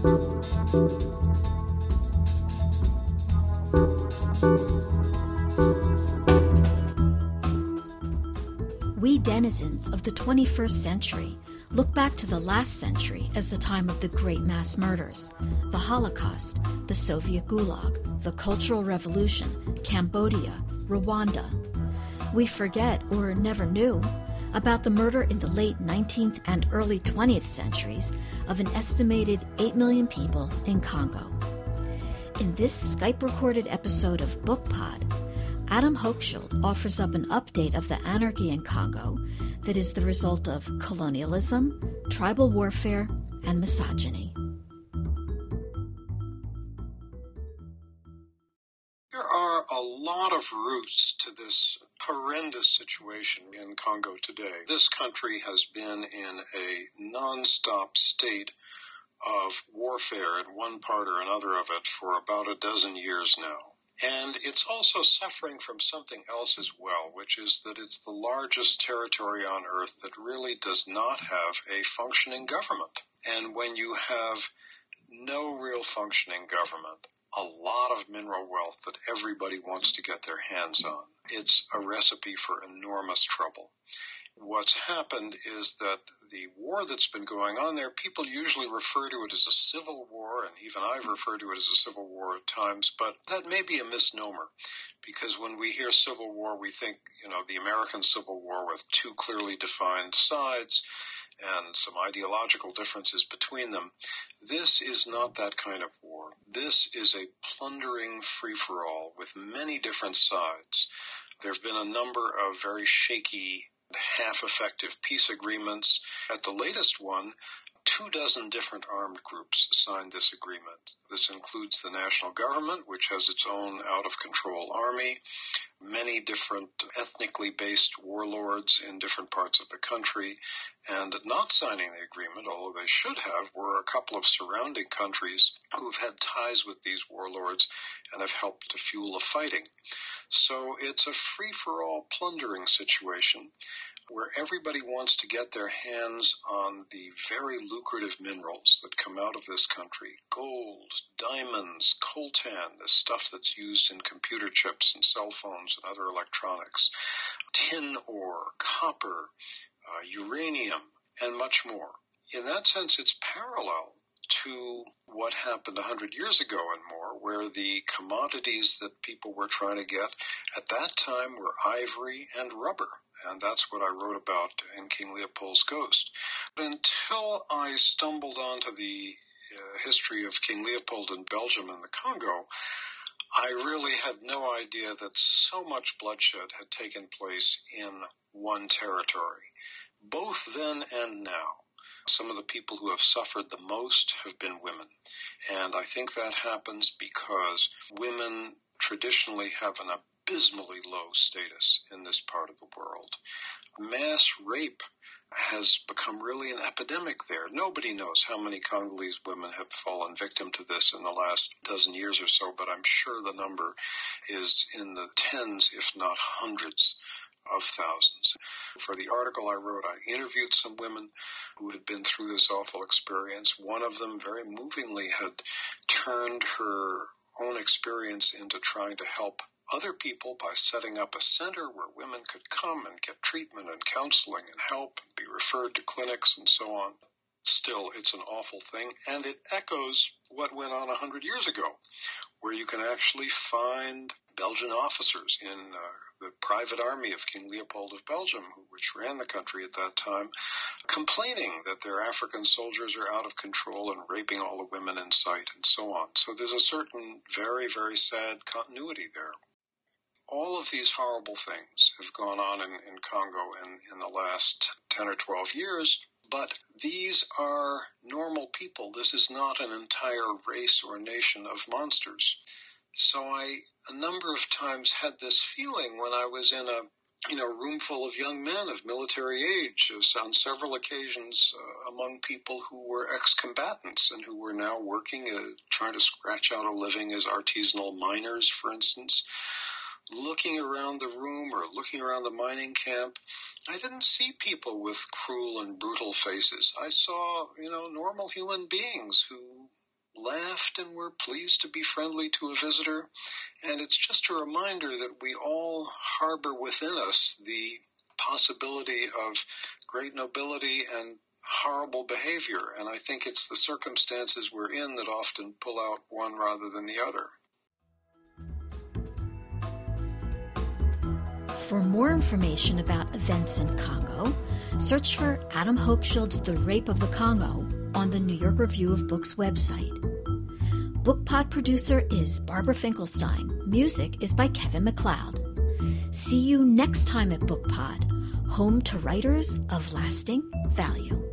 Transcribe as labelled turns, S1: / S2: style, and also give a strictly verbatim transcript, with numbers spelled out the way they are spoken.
S1: We denizens of the twenty-first century look back to the last century as the time of the great mass murders, the Holocaust, the Soviet Gulag, the Cultural Revolution, Cambodia, Rwanda. We forget, or never knew, about the murder in the late nineteenth and early twentieth centuries of an estimated eight million people in Congo. In this Skype-recorded episode of BookPod, Adam Hochschild offers up an update of the anarchy in Congo that is the result of colonialism, tribal warfare, and misogyny.
S2: There are a lot of roots to this horrendous situation in Congo today. This country has been in a non-stop state of warfare in one part or another of it for about a dozen years now. And it's also suffering from something else as well, which is that it's the largest territory on earth that really does not have a functioning government. And when you have no real functioning government, a lot of mineral wealth that everybody wants to get their hands on, it's a recipe for enormous trouble. What's happened is that the war that's been going on there, people usually refer to it as a civil war, and even I've referred to it as a civil war at times, but that may be a misnomer, because when we hear civil war, we think, you know, the American Civil War with two clearly defined sides and some ideological differences between them. This is not that kind of war. This is a plundering free-for-all with many different sides. There have been a number of very shaky, half-effective peace agreements. At the latest one, two dozen different armed groups signed this agreement. This includes the national government, which has its own out-of-control army, many different ethnically based warlords in different parts of the country, and not signing the agreement, although they should have, were a couple of surrounding countries who have had ties with these warlords and have helped to fuel the fighting. So it's a free-for-all plundering situation where everybody wants to get their hands on the very lucrative minerals that come out of this country. Gold, diamonds, coltan, the stuff that's used in computer chips and cell phones and other electronics, tin ore, copper, uh, uranium, and much more. In that sense, it's parallel to what happened a hundred years ago and more, where the commodities that people were trying to get at that time were ivory and rubber. And that's what I wrote about in King Leopold's Ghost. But until I stumbled onto the uh, history of King Leopold in Belgium and the Congo, I really had no idea that so much bloodshed had taken place in one territory, both then and now. Some of the people who have suffered the most have been women. And I think that happens because women traditionally have an abysmally low status in this part of the world. Mass rape has become really an epidemic there. Nobody knows how many Congolese women have fallen victim to this in the last dozen years or so, but I'm sure the number is in the tens, if not hundreds of thousands. For the article I wrote, I interviewed some women who had been through this awful experience. One of them, very movingly, had turned her own experience into trying to help other people by setting up a center where women could come and get treatment and counseling and help and be referred to clinics and so on. Still, it's an awful thing, and it echoes what went on a hundred years ago, where you can actually find Belgian officers in uh, the private army of King Leopold of Belgium, which ran the country at that time, complaining that their African soldiers are out of control and raping all the women in sight and so on. So there's a certain very, very sad continuity there. All of these horrible things have gone on in, in Congo in, in the last ten or twelve years, but these are normal people. This is not an entire race or nation of monsters. So I, a number of times, had this feeling when I was in a you know, room full of young men of military age, on several occasions uh, among people who were ex-combatants and who were now working, uh, trying to scratch out a living as artisanal miners, for instance. Looking around the room or looking around the mining camp, I didn't see people with cruel and brutal faces. I saw, you know, normal human beings who laughed and were pleased to be friendly to a visitor. And it's just a reminder that we all harbor within us the possibility of great nobility and horrible behavior. And I think it's the circumstances we're in that often pull out one rather than the other.
S1: For more information about events in Congo, search for Adam Hochschild's The Rape of the Congo on the New York Review of Books website. BookPod producer is Barbara Finkelstein. Music is by Kevin MacLeod. See you next time at BookPod, home to writers of lasting value.